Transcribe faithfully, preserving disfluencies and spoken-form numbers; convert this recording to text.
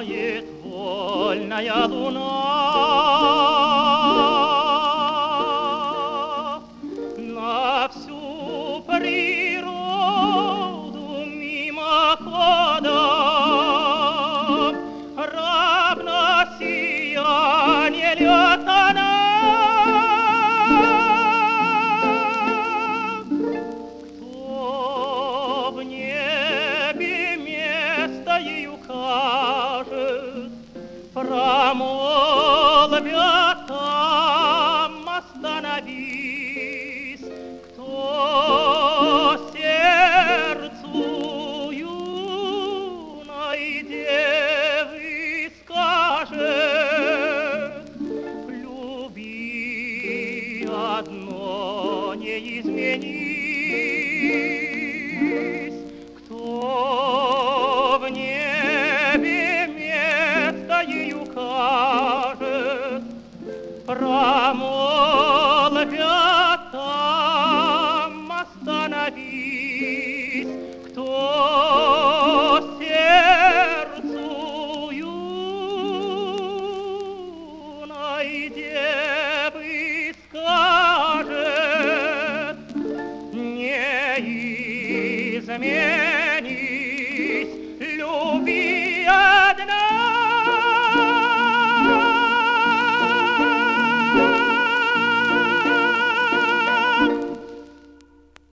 сияет вольная луна. На всю природу мимоходом равно сияние льет она. Кто в небе место ей укажет, промолвят там остановись. Кто сердцу юной девы скажет, люби одно, не изменись. Кто в небе место ей укажет, промолвят там остановись. Кто сердцу юной девы скажет, не изменись.